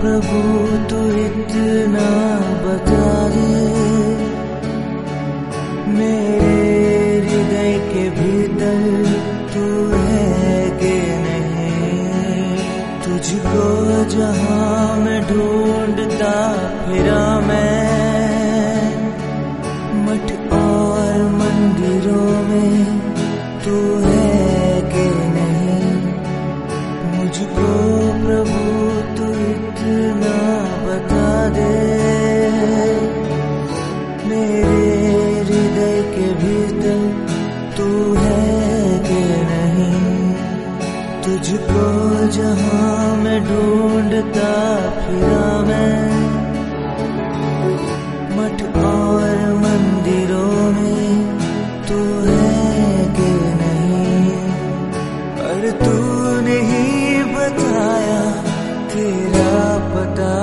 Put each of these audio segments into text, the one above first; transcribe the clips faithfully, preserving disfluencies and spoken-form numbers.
प्रभु तू इतना बता दे, मेरे हृदय के भीतर तू है कि नहीं। तुझको जहां मैं ढूंढता फिरा मैं, मठ और मंदिरों में तू है कि नहीं। मुझको प्रभु तू इतना बता दे, मेरे हृदय के भीतर तू है कि नहीं। तुझको जहां मैं ढूंढता फिरा मैं, मठ और मंदिरों में तू है कि नहीं। पर तूने ही बताया तेरा पता,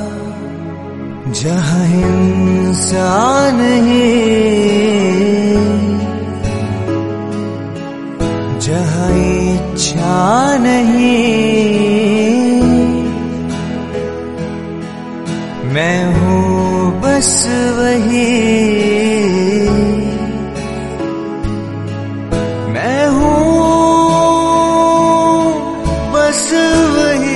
जहाँ इंसान है, जहाँ इच्छा नहीं, मैं हूँ बस वही, मैं हूँ बस वही।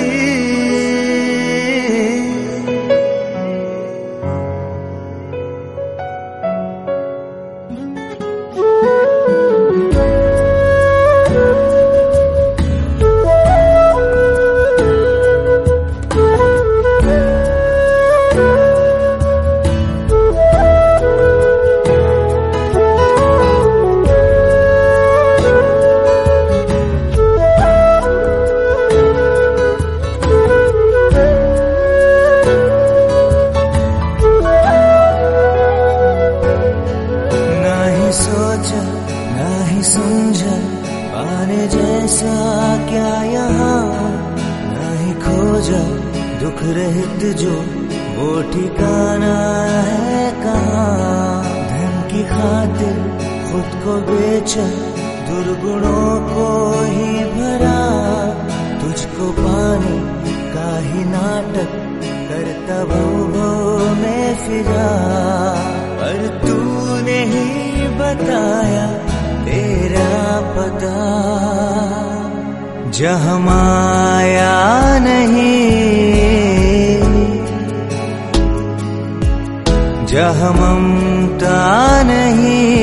सोचा ना ही समझा पाने जैसा क्या यहाँ, ना ही खोजा दुख रहित जो वो ठिकाना है कहाँ। धन की खातिर खुद को बेचा, दुर्गुणों को ही भरा, तुझको पाने का ही नाटक करता भव में फिरा। पर तूने ही बताया तेरा पता, जहाँ माया नहीं, जहाँ ममता नहीं,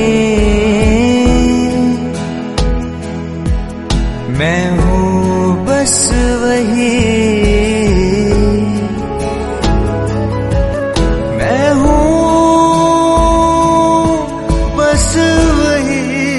मैं हूँ बस वही, मैं हूँ बस वही।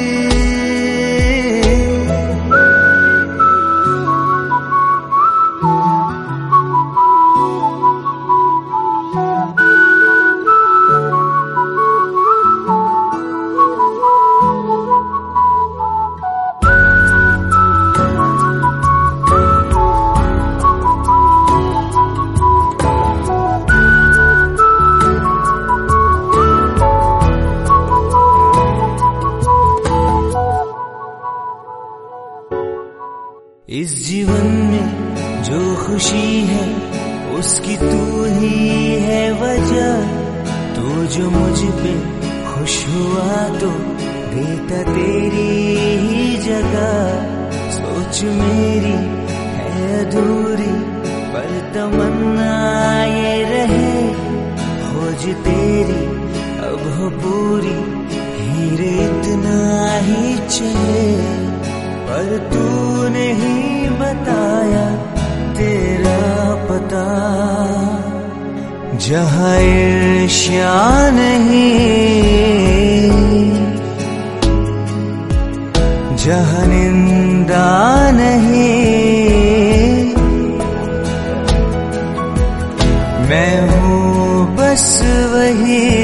इस जीवन में जो खुशी है उसकी तू ही है वजह। तू जो मुझ पे खुश हुआ तो देता तेरी ही जगह। सोच मेरी है अधूरी पर तमन्ना ये रहे, खोज तेरी अब हो पूरी, हीरे इतना ही चले। पर तूने ही बताया तेरा पता, जहाँ ईर्ष्या नहीं, जहाँ निंदा नहीं, मैं हूँ बस वही।